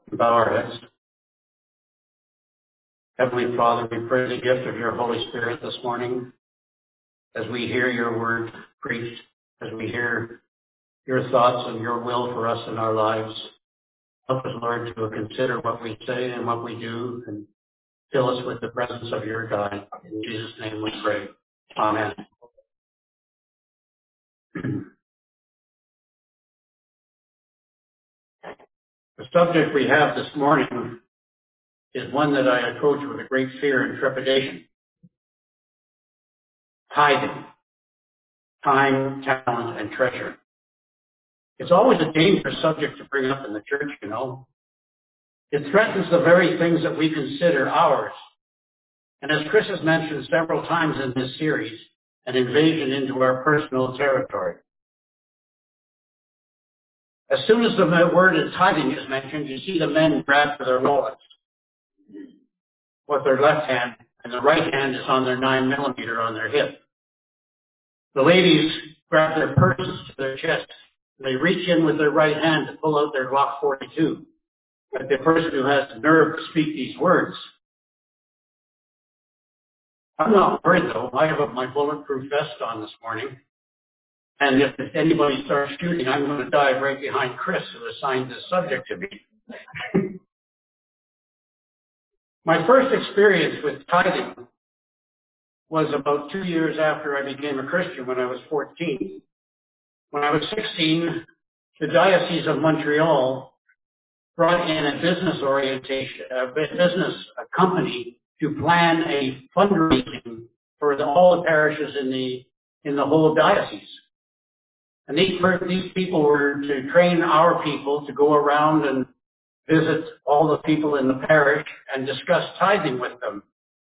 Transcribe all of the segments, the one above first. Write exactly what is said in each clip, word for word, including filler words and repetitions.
Bow our heads. Heavenly Father, we pray the gift of your Holy Spirit this morning as we hear your word preached, as we hear your thoughts and your will for us in our lives. Help us, Lord, to consider what we say and what we do, and fill us with the presence of your God. In Jesus' name we pray. Amen. The subject we have this morning is one that I approach with a great fear and trepidation. Tithing. Time, talent, and treasure. It's always a dangerous subject to bring up in the church, you know. It threatens the very things that we consider ours. And as Chris has mentioned several times in this series, an invasion into our personal territory. As soon as the word of tithing is mentioned, you see the men grab for their wallets with their left hand, and the right hand is on their nine millimeter on their hip. The ladies grab their purses to their chest. They reach in with their right hand to pull out their Glock forty-two. But the person who has the nerve to speak these words. I'm not worried, though. I have my bulletproof vest on this morning. And if anybody starts shooting, I'm going to dive right behind Chris, who assigned this subject to me. My first experience with tithing was about two years after I became a Christian, when I was fourteen. When I was sixteen, the Diocese of Montreal brought in a business orientation, a business a company to plan a fundraising for the, all the parishes in the in the whole diocese. And these these people were to train our people to go around and visit all the people in the parish and discuss tithing with them.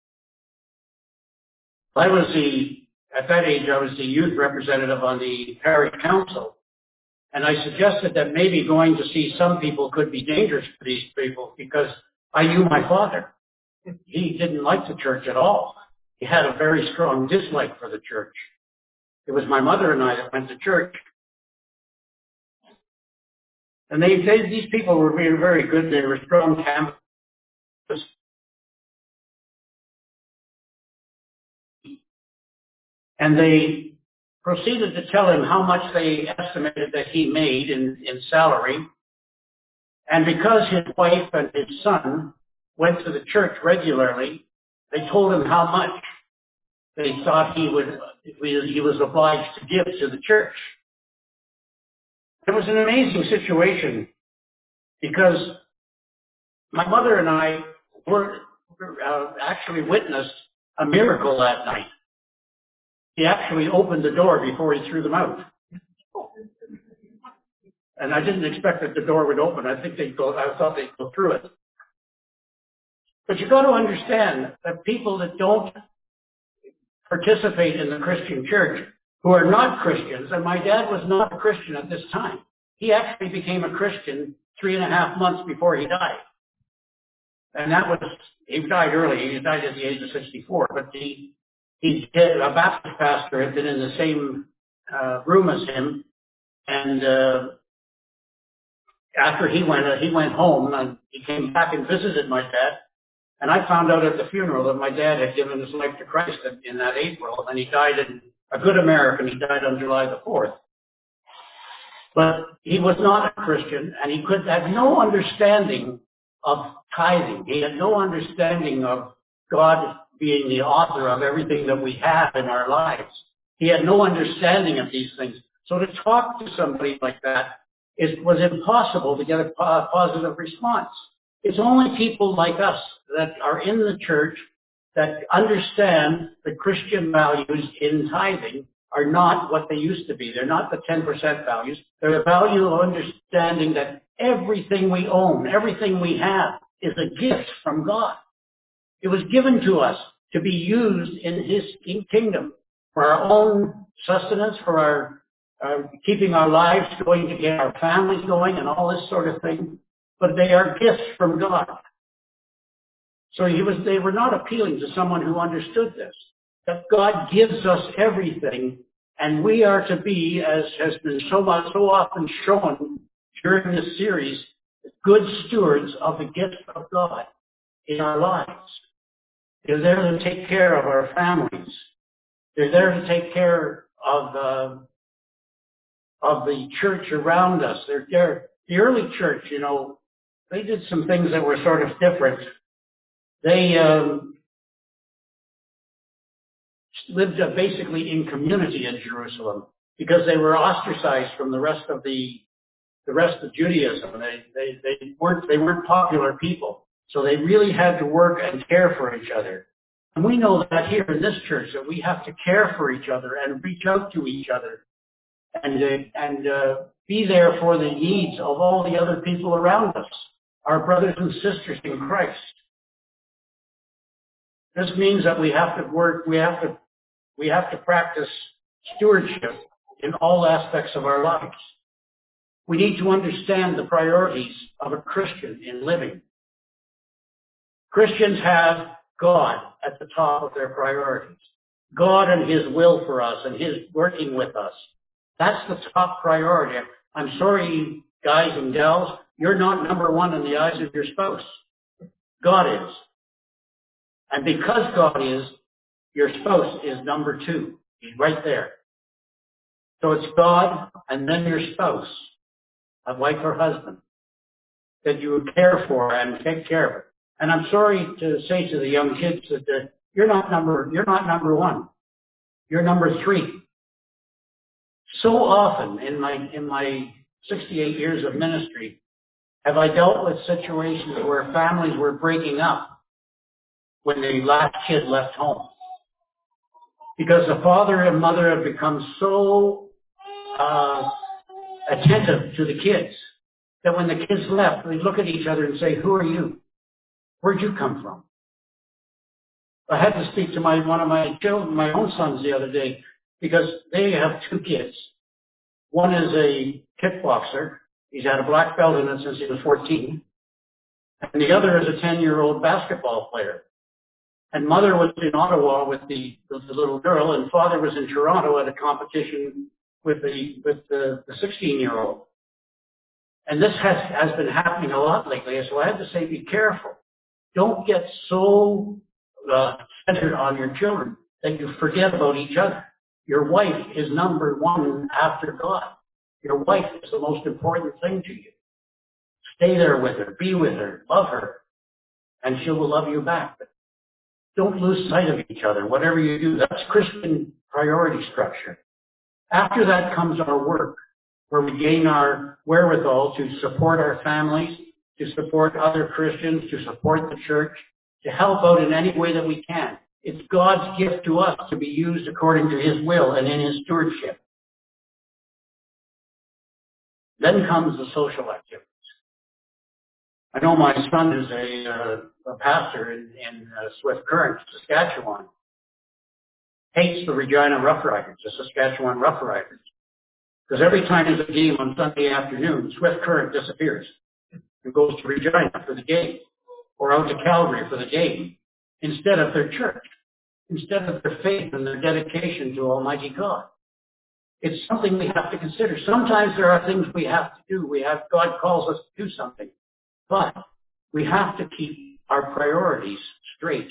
I was the at that age I was the youth representative on the parish council. And I suggested that maybe going to see some people could be dangerous for these people, because I knew my father. He didn't like the church at all. He had a very strong dislike for the church. It was my mother and I that went to church. And they, they these people were very, very good. They were strong campus. And they proceeded to tell him how much they estimated that he made in, in salary. And because his wife and his son went to the church regularly, they told him how much they thought he would he was obliged to give to the church. It was an amazing situation, because my mother and I were uh, actually witnessed a miracle that night. He actually opened the door before he threw them out. And I didn't expect that the door would open. I think they'd go, I thought they'd go through it. But you've got to understand that people that don't participate in the Christian church, who are not Christians, and my dad was not a Christian at this time. He actually became a Christian three and a half months before he died. And that was, he died early. He died at the age of sixty-four. But he, he did, a Baptist pastor had been in the same uh, room as him. And uh, after he went, uh, he went home, and he came back and visited my dad. And I found out at the funeral that my dad had given his life to Christ in, in that April, and he died in, a good American, he died on July the fourth. But he was not a Christian, and he could have no understanding of tithing. He had no understanding of God being the author of everything that we have in our lives. He had no understanding of these things. So to talk to somebody like that, it was impossible to get a positive response. It's only people like us that are in the church that understand the Christian values in tithing are not what they used to be. They're not the ten percent values. They're the value of understanding that everything we own, everything we have, is a gift from God. It was given to us to be used in His kingdom for our own sustenance, for our uh, keeping our lives going, to get our families going, and all this sort of thing. But they are gifts from God. So he was, they were not appealing to someone who understood this, that God gives us everything, and we are to be, as has been so much, so often shown during this series, good stewards of the gift of God in our lives. They're there to take care of our families. They're there to take care of the, of the church around us. They're there. The early church, you know, they did some things that were sort of different. They um, lived uh, basically in community in Jerusalem because they were ostracized from the rest of the the rest of Judaism. They they they weren't they weren't popular people, so they really had to work and care for each other. And we know that here in this church that we have to care for each other and reach out to each other and uh, and uh, be there for the needs of all the other people around us, our brothers and sisters in Christ. This means that we have to work. We have to we have to practice stewardship in all aspects of our lives. We need to understand the priorities of a Christian in living. Christians have God at the top of their priorities. God and His will for us and His working with us. That's the top priority. I'm sorry, guys and gals, you're not number one in the eyes of your spouse. God is. And because God is, your spouse is number two. He's right there. So it's God and then your spouse, a wife or husband, that you would care for and take care of. And I'm sorry to say to the young kids that uh, you're not number you're not number one. You're number three. So often in my in my sixty-eight years of ministry have I dealt with situations where families were breaking up when the last kid left home. Because the father and mother have become so uh, attentive to the kids that when the kids left, they look at each other and say, "Who are you? Where'd you come from?" I had to speak to my one of my children, my own sons, the other day because they have two kids. One is a kickboxer. He's had a black belt in it since he was fourteen. And the other is a ten-year-old basketball player. And mother was in Ottawa with the, with the little girl, and father was in Toronto at a competition with the with the sixteen-year-old. And this has, has been happening a lot lately, so I had to say, be careful. Don't get so uh, centered on your children that you forget about each other. Your wife is number one after God. Your wife is the most important thing to you. Stay there with her, be with her, love her, and she will love you back. But don't lose sight of each other. Whatever you do, that's Christian priority structure. After that comes our work, where we gain our wherewithal to support our families, to support other Christians, to support the church, to help out in any way that we can. It's God's gift to us to be used according to His will and in His stewardship. Then comes the social activities. I know my son is a, uh, a pastor in, in uh, Swift Current, Saskatchewan. Hates the Regina Rough Riders, the Saskatchewan Rough Riders. Because every time there's a game on Sunday afternoon, Swift Current disappears and goes to Regina for the game or out to Calgary for the game instead of their church, instead of their faith and their dedication to Almighty God. It's something we have to consider. Sometimes there are things we have to do. We have, God calls us to do something. But we have to keep our priorities straight.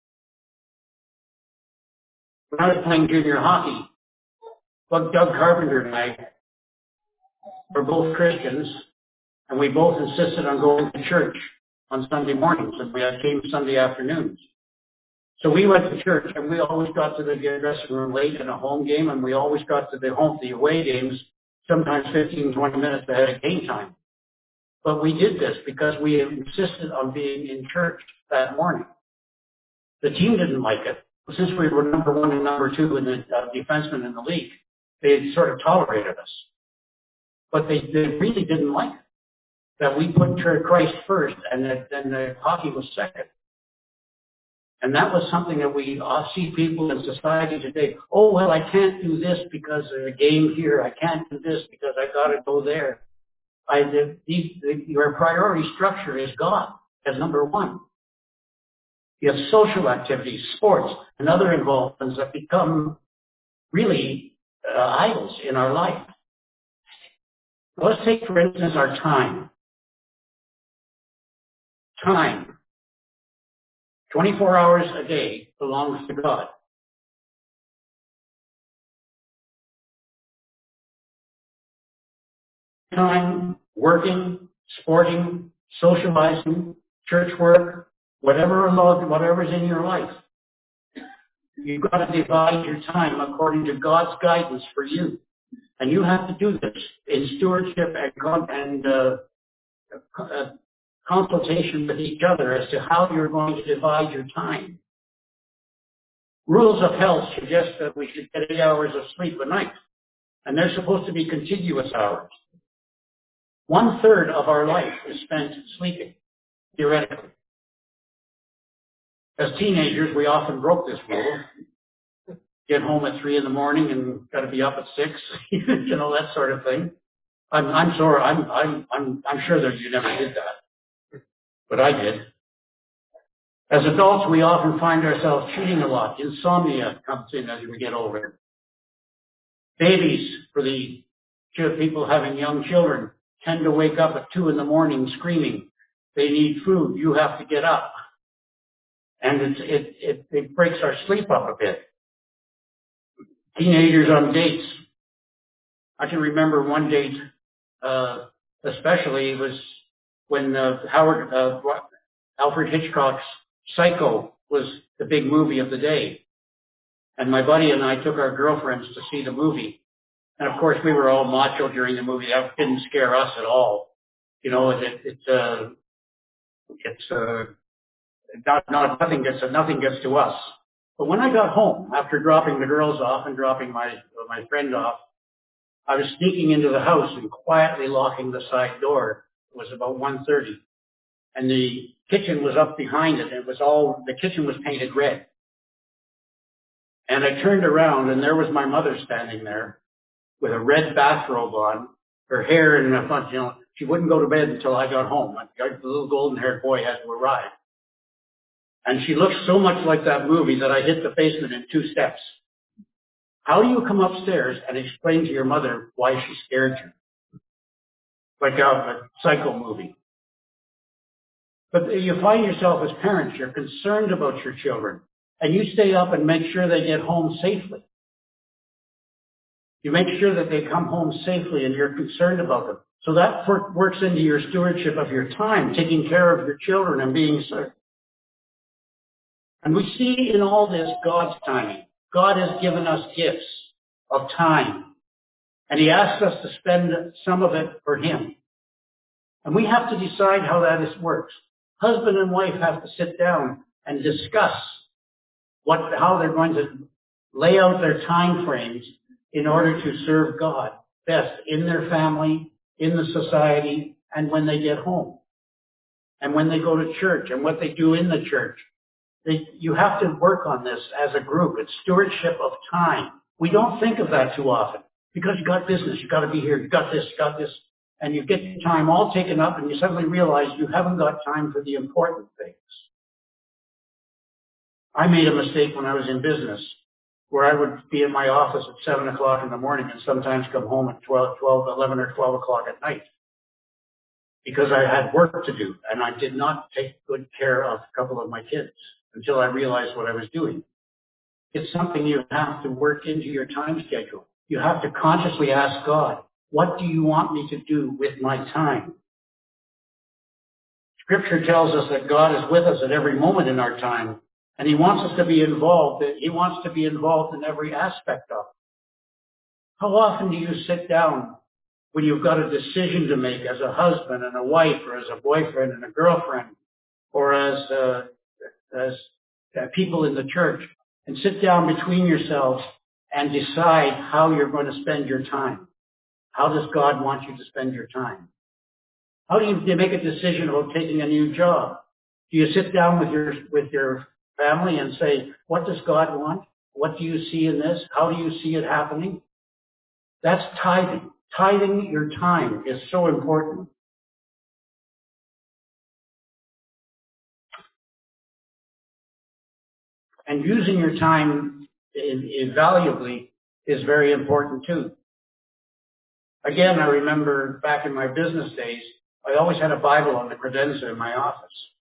When I was playing junior hockey, Doug Carpenter and I were both Christians, and we both insisted on going to church on Sunday mornings, and we had games Sunday afternoons. So we went to church, and we always got to the dressing room late in a home game, and we always got to the home, the away games, sometimes fifteen, twenty minutes ahead of game time. But we did this because we insisted on being in church that morning. The team didn't like it. Since we were number one and number two in the uh, defensemen in the league, they sort of tolerated us. But they, they really didn't like it, that we put Christ first and that then the hockey was second. And that was something that we uh, see people in society today. Oh, well, I can't do this because there's a game here. I can't do this because I got to go there. I, the, the, the, your priority structure is God as number one. You have social activities, sports, and other involvements that become really uh, idols in our life. Let's take, for instance, our time. Time, twenty-four hours a day, belongs to God. Time, working, sporting, socializing, church work, whatever whatever's in your life. You've got to divide your time according to God's guidance for you. And you have to do this in stewardship and, con- and uh, uh, consultation with each other as to how you're going to divide your time. Rules of health suggest that we should get eight hours of sleep a night, and they're supposed to be contiguous hours. One third of our life is spent sleeping, theoretically. As teenagers, we often broke this rule. Get home at three in the morning and got to be up at six, you know, that sort of thing. I'm, I'm sorry, I'm, I'm, I'm, I'm sure that you never did that, but I did. As adults, we often find ourselves cheating a lot. Insomnia comes in as we get older. Babies, for the people having young children, tend to wake up at two in the morning screaming. They need food. You have to get up. And it, it, it, it breaks our sleep up a bit. Teenagers on dates. I can remember one date, uh, especially it was when uh, Howard, uh, Alfred Hitchcock's Psycho was the big movie of the day. And my buddy and I took our girlfriends to see the movie. And of course, we were all macho during the movie. That didn't scare us at all. You know, it, it, it's, uh, it's, uh, not, not, nothing gets, nothing gets to us. But when I got home, after dropping the girls off and dropping my, my friend off, I was sneaking into the house and quietly locking the side door. It was about one thirty. And the kitchen was up behind it. It was all, the kitchen was painted red. And I turned around and there was my mother standing there with a red bathrobe on, her hair in a bunch, you know, she wouldn't go to bed until I got home. The little golden-haired boy had to arrive. And she looked so much like that movie that I hit the basement in two steps. How do you come upstairs and explain to your mother why she scared you? Like a, a Psycho movie. But you find yourself as parents, you're concerned about your children, and you stay up and make sure they get home safely. You make sure that they come home safely and you're concerned about them. So that works into your stewardship of your time, taking care of your children and being served. And we see in all this God's timing. God has given us gifts of time. And He asks us to spend some of it for Him. And we have to decide how that is, works. Husband and wife have to sit down and discuss what, how they're going to lay out their time frames in order to serve God best in their family, in the society, and when they get home. And when they go to church and what they do in the church. They, you have to work on this as a group. It's stewardship of time. We don't think of that too often because you got business, you got to be here, you got this, you got this, and you get your time all taken up and you suddenly realize you haven't got time for the important things. I made a mistake when I was in business where I would be in my office at seven o'clock in the morning and sometimes come home at twelve, twelve, eleven or twelve o'clock at night because I had work to do and I did not take good care of a couple of my kids until I realized what I was doing. It's something you have to work into your time schedule. You have to consciously ask God, what do you want me to do with my time? Scripture tells us that God is with us at every moment in our time, and He wants us to be involved. He wants to be involved in every aspect of it. How often do you sit down when you've got a decision to make as a husband and a wife, or as a boyfriend and a girlfriend, or as uh, as uh, people in the church, and sit down between yourselves and decide how you're going to spend your time? How does God want you to spend your time? How do you make a decision about taking a new job? Do you sit down with your with your family and say, what does God want? What do you see in this? How do you see it happening? That's tithing. Tithing your time is so important. And using your time invaluably is very important too. Again, I remember back in my business days, I always had a Bible on the credenza in my office.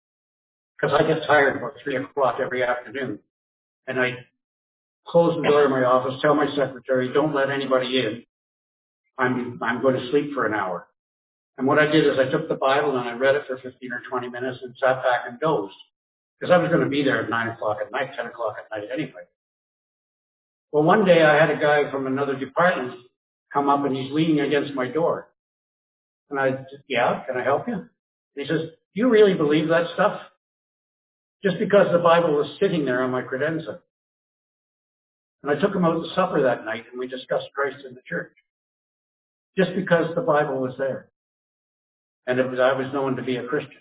because I get tired about three o'clock every afternoon. And I close the door of my office, tell my secretary, don't let anybody in. I'm, I'm going to sleep for an hour. And what I did is I took the Bible and I read it for fifteen or twenty minutes and sat back and dozed. Because I was going to be there at nine o'clock at night, ten o'clock at night anyway. Well, one day I had a guy from another department come up and he's leaning against my door. And I said, yeah, can I help you? And he says, do you really believe that stuff? Just because the Bible was sitting there on my credenza. And I took him out to supper that night and we discussed Christ in the church. Just because the Bible was there. And it was, I was known to be a Christian.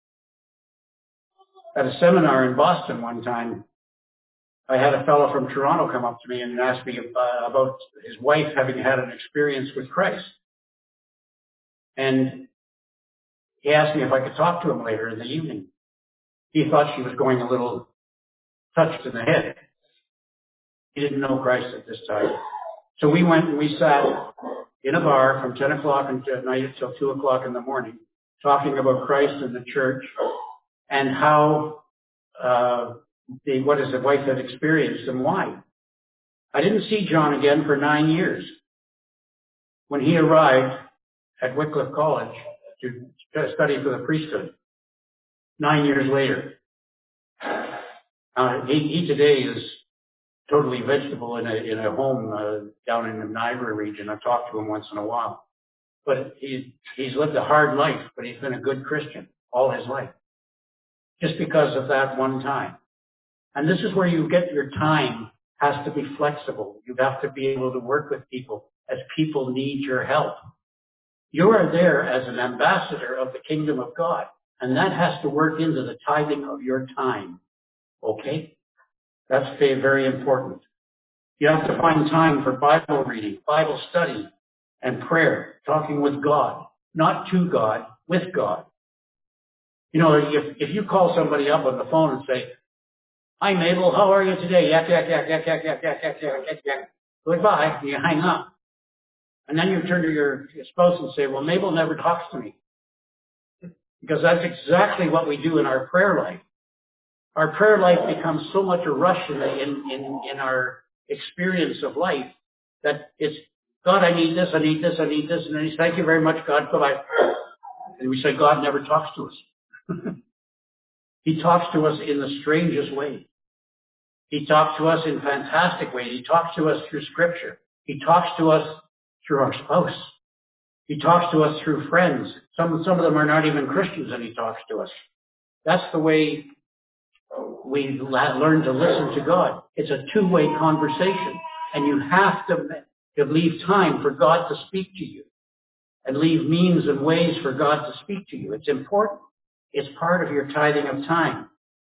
At a seminar in Boston one time, I had a fellow from Toronto come up to me and ask me uh, about his wife having had an experience with Christ. And he asked me if I could talk to him later in the evening. He thought she was going a little touched in the head. He didn't know Christ at this time. So we went and we sat in a bar from ten o'clock at night until two o'clock in the morning, talking about Christ and the church and how uh, the, what his wife had experienced and why. I didn't see John again for nine years. When he arrived at Wycliffe College to study for the priesthood, nine years later, uh, he, he today is totally vegetable in a, in a home uh, down in the Niagara region. I talk to him once in a while. But he's, he's lived a hard life, but he's been a good Christian all his life. Just because of that one time. And this is where you get your time has to be flexible. You have to be able to work with people as people need your help. You are there as an ambassador of the kingdom of God. And that has to work into the tithing of your time. Okay? That's very important. You have to find time for Bible reading, Bible study, and prayer, talking with God. Not to God, with God. You know, if, if you call somebody up on the phone and say, hi, Mabel, how are you today? Yak, yak, yak, yak, yak, yak, yak, yak, yak, yak, yak. Goodbye. And you hang up. And then you turn to your spouse and say, well, Mabel never talks to me. Because that's exactly what we do in our prayer life. Our prayer life becomes so much a rush in, the, in, in, in our experience of life that it's, God, I need this, I need this, I need this. And then he says, thank you very much, God. Bye-bye. And we say, God never talks to us. He talks to us in the strangest way. He talks to us in fantastic ways. He talks to us through Scripture. He talks to us through our spouse. He talks to us through friends. Some, some of them are not even Christians, and he talks to us. That's the way we learn to listen to God. It's a two-way conversation, and you have to, to leave time for God to speak to you and leave means and ways for God to speak to you. It's important. It's part of your tithing of time.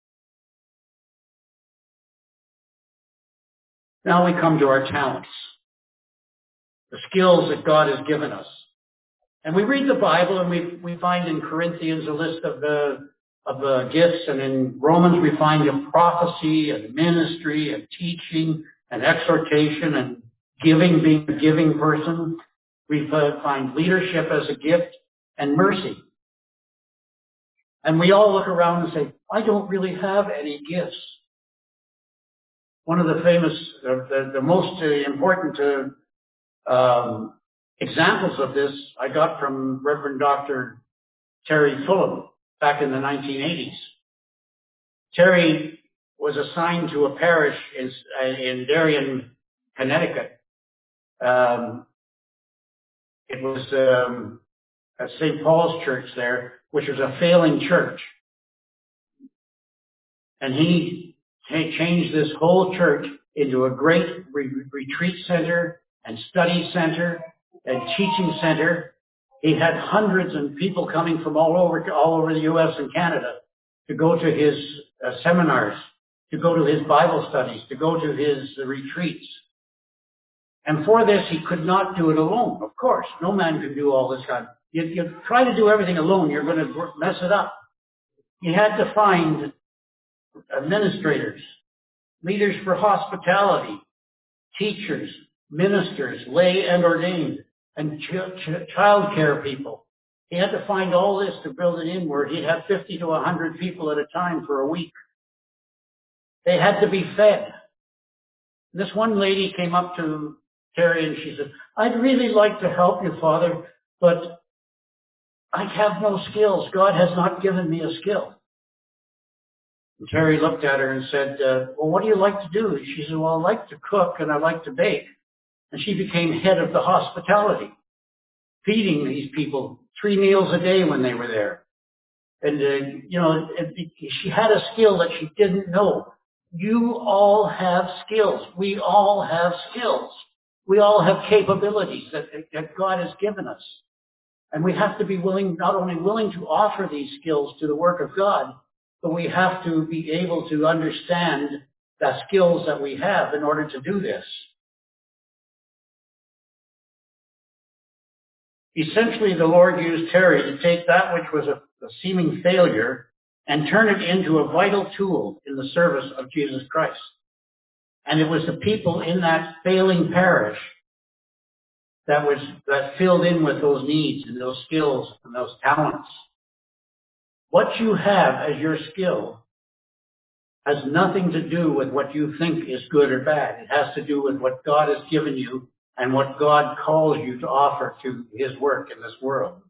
Now we come to our talents, the skills that God has given us. And we read the Bible and we we find in Corinthians a list of the of the gifts, and in Romans we find a prophecy and ministry and teaching and exhortation and giving, being a giving person. We find leadership as a gift and mercy. And we all look around and say, I don't really have any gifts. One of the famous, uh, the, the most uh, important uh, um, examples of this I got from Reverend Doctor Terry Fulham back in the nineteen eighties. Terry was assigned to a parish in, in Darien, Connecticut. Um, it was um, at Saint Paul's Church there, which was a failing church. And he changed this whole church into a great re- retreat center and study center and teaching center. He had hundreds of people coming from all over, all over the U S and Canada to go to his uh, seminars, to go to his Bible studies, to go to his uh, retreats. And for this, he could not do it alone. Of course, no man can do all this kind. You, you try to do everything alone, you're going to mess it up. He had to find administrators, leaders for hospitality, teachers, ministers, lay and ordained, and ch- ch- child care people. He had to find all this to build it in where he'd have fifty to one hundred people at a time for a week. They had to be fed. This one lady came up to Terry and she said, I'd really like to help you, Father, but I have no skills. God has not given me a skill. And Terry looked at her and said, uh, well, what do you like to do? She said, well, I like to cook and I like to bake. And she became head of the hospitality, feeding these people three meals a day when they were there. And, uh, you know, it, it, she had a skill that she didn't know. You all have skills. We all have skills. We all have capabilities that, that God has given us. And we have to be willing, not only willing to offer these skills to the work of God, but we have to be able to understand the skills that we have in order to do this. Essentially, the Lord used Terry to take that which was a, a seeming failure and turn it into a vital tool in the service of Jesus Christ. And it was the people in that failing parish that was that filled in with those needs and those skills and those talents. What you have as your skill has nothing to do with what you think is good or bad. It has to do with what God has given you and what God calls you to offer to his work in this world.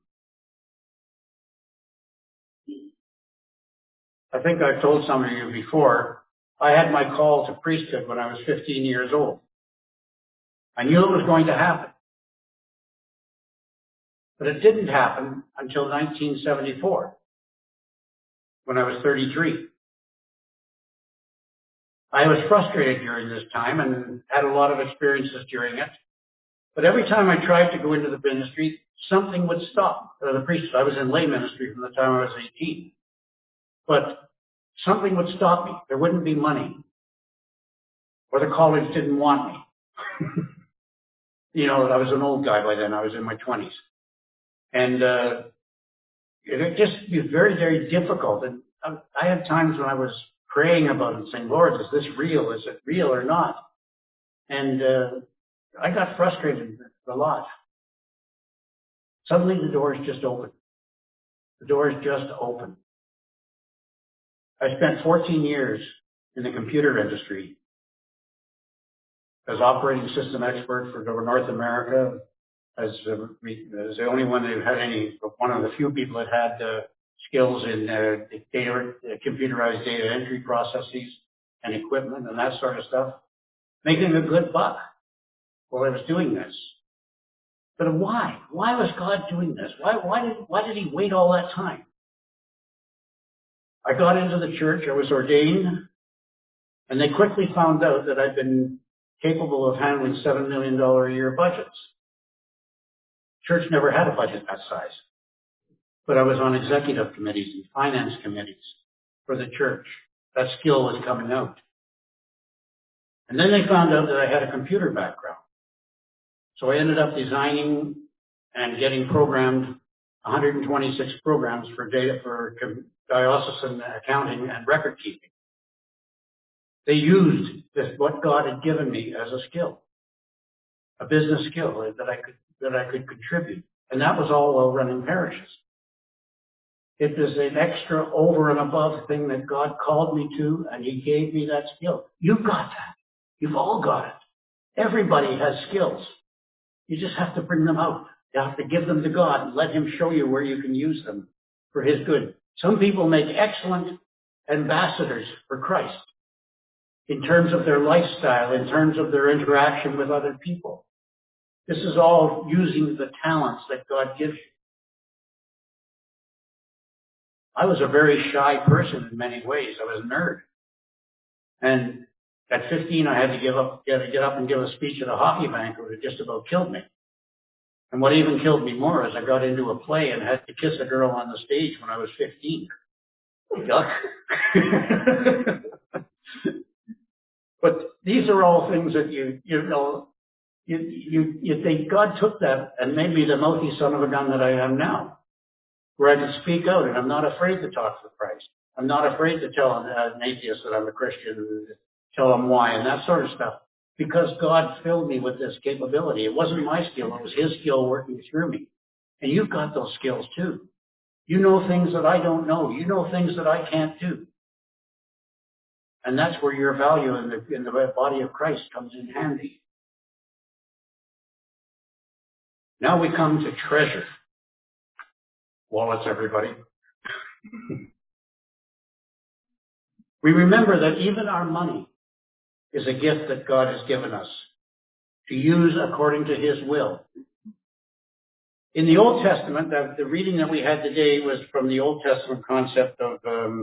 I think I've told some of you before, I had my call to priesthood when I was fifteen years old. I knew it was going to happen. But it didn't happen until nineteen seventy-four, when I was thirty-three. I was frustrated during this time and had a lot of experiences during it. But every time I tried to go into the ministry, something would stop. Uh, the priesthood, I was in lay ministry from the time I was eighteen. But something would stop me. There wouldn't be money. Or the college didn't want me. You know, I was an old guy by then. I was in my twenties. And uh, it would just be very, very difficult. And I, I had times when I was praying about it and saying, Lord, is this real? Is it real or not? And uh, I got frustrated a lot. Suddenly the doors just opened. The doors just opened. I spent fourteen years in the computer industry as operating system expert for North America, as, uh, as the only one that had any, one of the few people that had uh, skills in uh, data, uh, computerized data entry processes and equipment and that sort of stuff, making a good buck while I was doing this. But why? Why was God doing this? Why, why did, why did he wait all that time? I got into the church, I was ordained, and they quickly found out that I'd been capable of handling seven million dollars a year budgets. Church never had a budget that size. But I was on executive committees and finance committees for the church. That skill was coming out. And then they found out that I had a computer background. So I ended up designing and getting programmed one hundred twenty-six programs for data for diocesan accounting and record keeping. They used this, what God had given me as a skill, a business skill that I could that I could contribute, and that was all while running parishes. It was an extra over and above thing that God called me to, and he gave me that skill. You've got that. You've all got it. Everybody has skills. You just have to bring them out. You have to give them to God and let him show you where you can use them for his good. Some people make excellent ambassadors for Christ in terms of their lifestyle, in terms of their interaction with other people. This is all using the talents that God gives you. I was a very shy person in many ways. I was a nerd. And at fifteen, I had to give up, get, get up and give a speech at a hockey banquet. It just about killed me. And what even killed me more is I got into a play and had to kiss a girl on the stage when I was fifteen. But these are all things that you, you know, you, you, you think God took that and made me the mouthy son of a gun that I am now, where I can speak out and I'm not afraid to talk for Christ. I'm not afraid to tell an, an atheist that I'm a Christian, tell them why and that sort of stuff, because God filled me with this capability. It wasn't my skill, it was his skill working through me. And you've got those skills too. You know things that I don't know. You know things that I can't do. And that's where your value in the, in the body of Christ comes in handy. Now we come to treasure. Wallets, everybody. We remember that even our money is a gift that God has given us to use according to His will. In the Old Testament, the, the reading that we had today was from the Old Testament concept of um,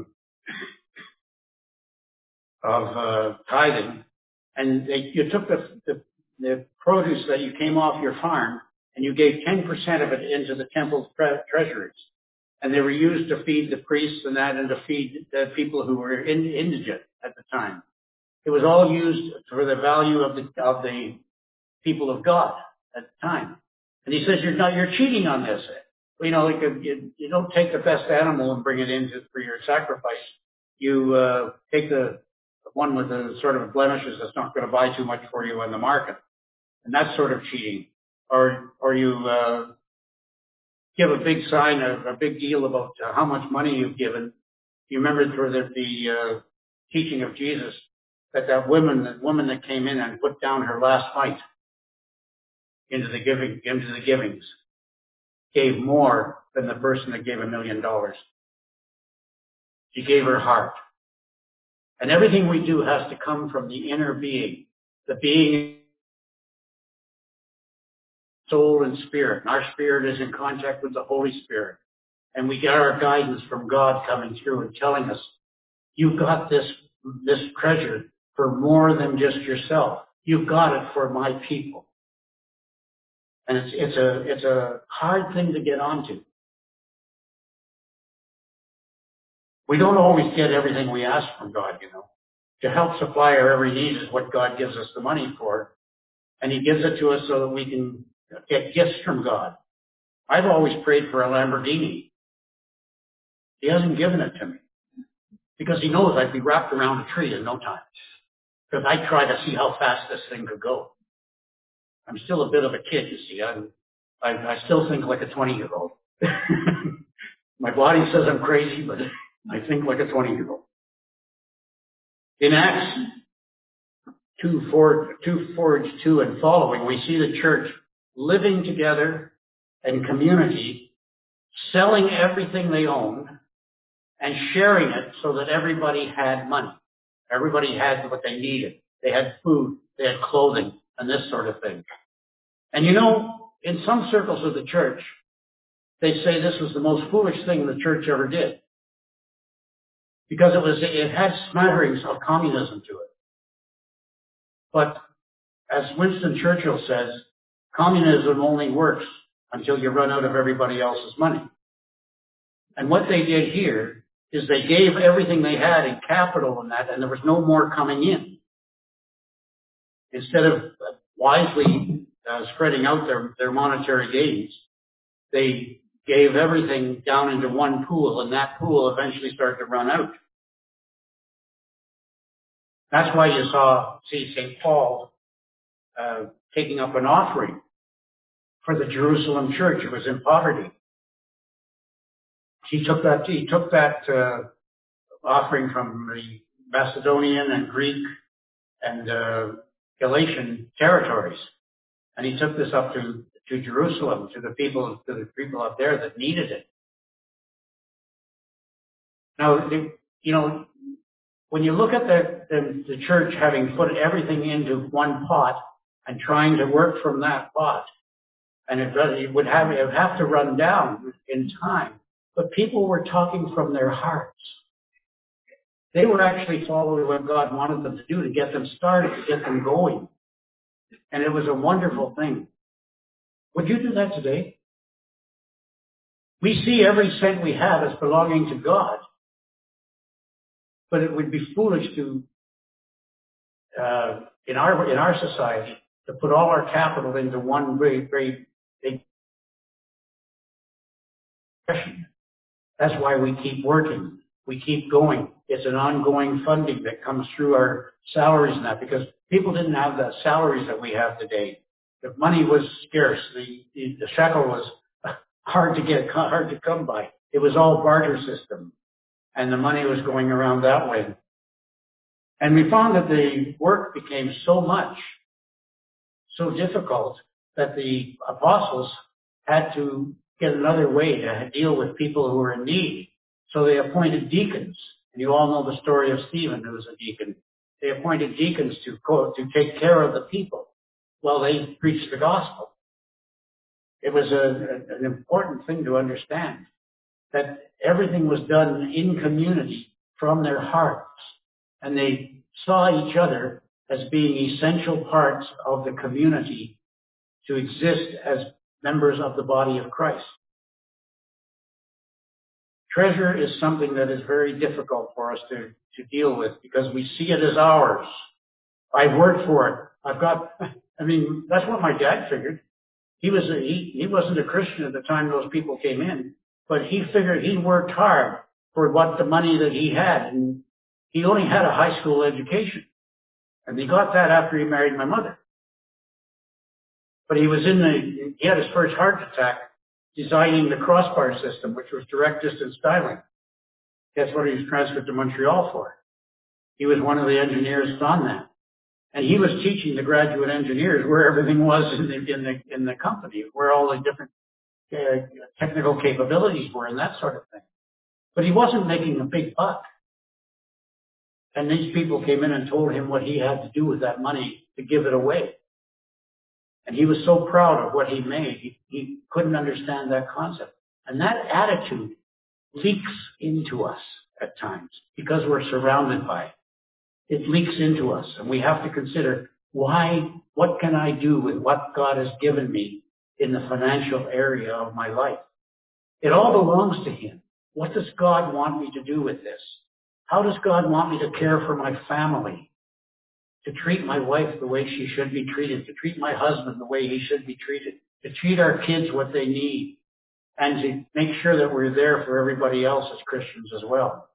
of uh, tithing, and they, you took the, the the produce that you came off your farm and you gave ten percent of it into the temple's tre- treasuries, and they were used to feed the priests and that, and to feed the people who were in, indigent at the time. It was all used for the value of the of the people of God at the time. And he says, you're not, you're cheating on this. You know, like you, you don't take the best animal and bring it in to, for your sacrifice. You uh, take the one with the sort of blemishes that's not going to buy too much for you on the market. And that's sort of cheating. Or or you uh, give a big sign, a, a big deal about uh, how much money you've given. You remember through the, the uh, teaching of Jesus that that woman, that woman that came in and put down her last mite into the giving, into the givings, gave more than the person that gave a million dollars. She gave her heart. And everything we do has to come from the inner being, the being, soul and spirit. And our spirit is in contact with the Holy Spirit. And we get our guidance from God coming through and telling us, you've got this, this treasure for more than just yourself. You've got it for my people. And it's, it's a, it's a hard thing to get onto. We don't always get everything we ask from God, you know. To help supply our every need is what God gives us the money for. And He gives it to us so that we can get gifts from God. I've always prayed for a Lamborghini. He hasn't given it to me. Because He knows I'd be wrapped around a tree in no time. Because I try to see how fast this thing could go. I'm still a bit of a kid, you see. I'm, I, I still think like a twenty-year-old. My body says I'm crazy, but I think like a twenty-year-old. In Acts two, two and following, we see the church living together in community, selling everything they owned, and sharing it so that everybody had money. Everybody had what they needed. They had food, they had clothing, and this sort of thing. And you know, in some circles of the church, they say this was the most foolish thing the church ever did. Because it was, it had smatterings of communism to it. But as Winston Churchill says, communism only works until you run out of everybody else's money. And what they did here is they gave everything they had in capital and that, and there was no more coming in. Instead of wisely uh, spreading out their, their monetary gains, they gave everything down into one pool, and that pool eventually started to run out. That's why you saw, see Saint Paul uh, taking up an offering for the Jerusalem church. It was in poverty. He took that, he took that uh, offering from the Macedonian and Greek and uh, Galatian territories, and he took this up to, to Jerusalem, to the people, to the people up there that needed it. Now, you know, when you look at the, the, the church having put everything into one pot and trying to work from that pot, and it, it would have it would have to run down in time, but people were talking from their hearts. They were actually following what God wanted them to do to get them started, to get them going. And it was a wonderful thing. Would you do that today? We see every cent we have as belonging to God. But it would be foolish to, uh, in our in our society, to put all our capital into one great, great, big profession. That's why we keep working. We keep going. It's an ongoing funding that comes through our salaries and that, because people didn't have the salaries that we have today. The money was scarce. The, the, the shekel was hard to get, hard to come by. It was all barter system, and the money was going around that way. And we found that the work became so much, so difficult, that the apostles had to get another way to deal with people who were in need. So they appointed deacons. And you all know the story of Stephen, who was a deacon. They appointed deacons to, quote, to take care of the people while they preached the gospel. It was a, an important thing to understand, that everything was done in community from their hearts. And they saw each other as being essential parts of the community to exist as members of the body of Christ. Treasure is something that is very difficult for us to, to deal with because we see it as ours. I've worked for it. I've got, I mean, that's what my dad figured. He was a, he, he wasn't a Christian at the time those people came in, but he figured he worked hard for what the money that he had. And he only had a high school education. And he got that after he married my mother. But he was in the, he had his first heart attack designing the crossbar system, which was direct distance dialing. That's what he was transferred to Montreal for. He was one of the engineers on that. And he was teaching the graduate engineers where everything was in the, in the, in the company, where all the different uh, technical capabilities were and that sort of thing. But he wasn't making a big buck. And these people came in and told him what he had to do with that money to give it away. And he was so proud of what he made, he, he couldn't understand that concept. And that attitude leaks into us at times because we're surrounded by it. It leaks into us, and we have to consider why, what can I do with what God has given me in the financial area of my life? It all belongs to Him. What does God want me to do with this? How does God want me to care for my family? To treat my wife the way she should be treated, to treat my husband the way he should be treated, to treat our kids what they need, and to make sure that we're there for everybody else as Christians as well.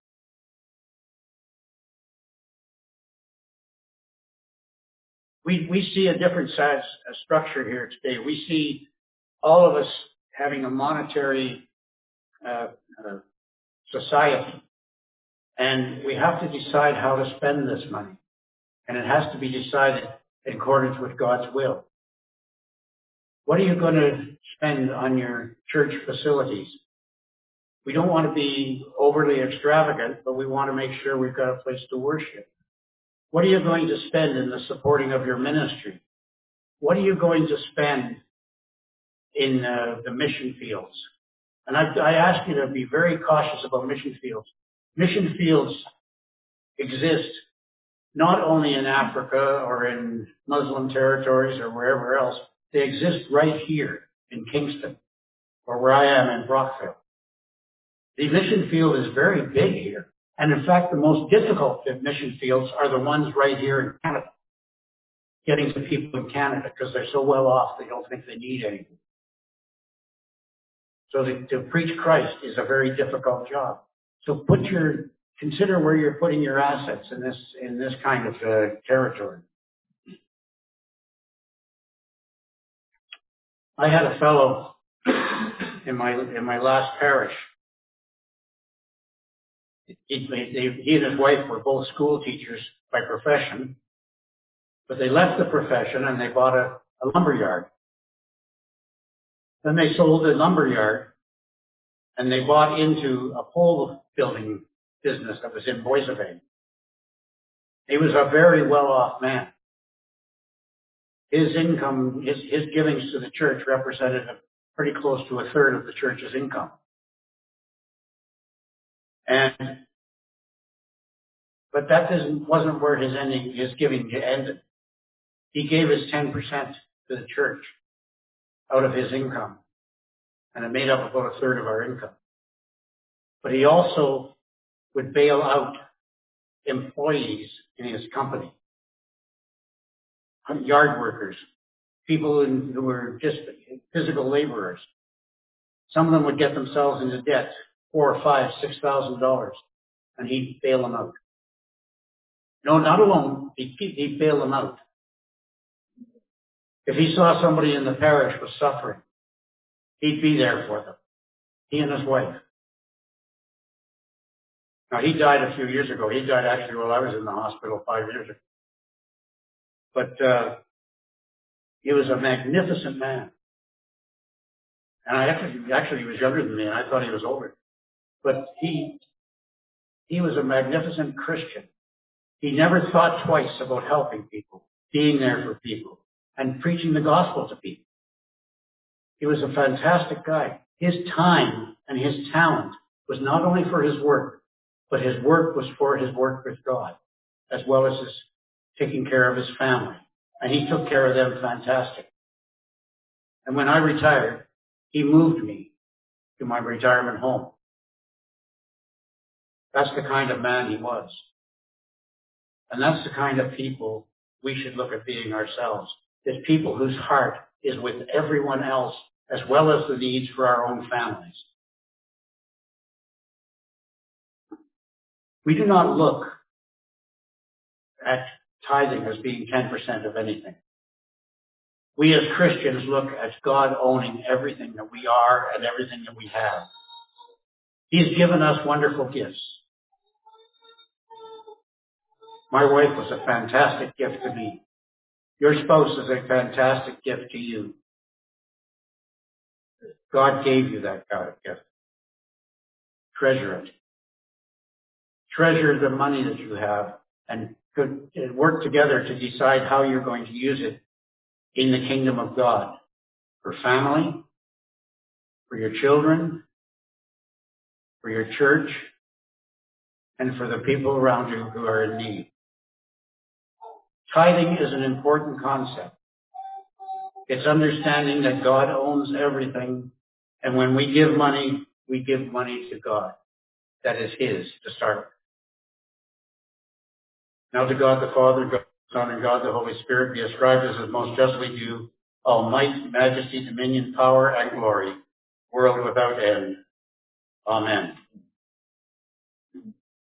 We, we see a different size a structure here today. We see all of us having a monetary uh, uh, society, and we have to decide how to spend this money. And it has to be decided in accordance with God's will. What are you going to spend on your church facilities? We don't want to be overly extravagant, but we want to make sure we've got a place to worship. What are you going to spend in the supporting of your ministry? What are you going to spend in uh, the mission fields? And I, I ask you to be very cautious about mission fields. Mission fields exist not only in Africa or in Muslim territories or wherever else. They exist right here in Kingston or where I am in Brockville. The mission field is very big here. And in fact, the most difficult mission fields are the ones right here in Canada. Getting to people in Canada because they're so well off they don't think they need anything. So to, to preach Christ is a very difficult job. So put your, consider where you're putting your assets in this, in this kind of uh, territory. I had a fellow in my, in my last parish. He, they, he and his wife were both school teachers by profession, but they left the profession and they bought a, a lumber yard. Then they sold the lumber yard and they bought into a pole building business that was in Boissevain. He was a very well-off man. His income, his, his givings to the church represented a, pretty close to a third of the church's income. And, but that doesn't, wasn't where his ending, his giving ended. He gave his ten percent to the church out of his income. And it made up about a third of our income. But he also would bail out employees in his company, yard workers, people who were just physical laborers. Some of them would get themselves into debt, four or five, six thousand dollars, and he'd bail them out. No, not alone. He'd, he'd bail them out. If he saw somebody in the parish was suffering, he'd be there for them. He and his wife. Now, he died a few years ago. He died actually while I was in the hospital five years ago. But uh, he was a magnificent man. And I actually, actually, he was younger than me, and I thought he was older. But he, he was a magnificent Christian. He never thought twice about helping people, being there for people, and preaching the gospel to people. He was a fantastic guy. His time and his talent was not only for his work, but his work was for his work with God, as well as his taking care of his family. And he took care of them fantastic. And when I retired, he moved me to my retirement home. That's the kind of man he was. And that's the kind of people we should look at being ourselves. Is people whose heart is with everyone else, as well as the needs for our own families. We do not look at tithing as being ten percent of anything. We as Christians look at God owning everything that we are and everything that we have. He's given us wonderful gifts. My wife was a fantastic gift to me. Your spouse is a fantastic gift to you. God gave you that kind of gift. Treasure it. Treasure the money that you have and could work together to decide how you're going to use it in the kingdom of God. For family, for your children, for your church, and for the people around you who are in need. Tithing is an important concept. It's understanding that God owns everything, and when we give money, we give money to God. That is His to start with. Now to God the Father, God the Son, and God the Holy Spirit be ascribed as is most justly due, all might, majesty, dominion, power, and glory, world without end. Amen.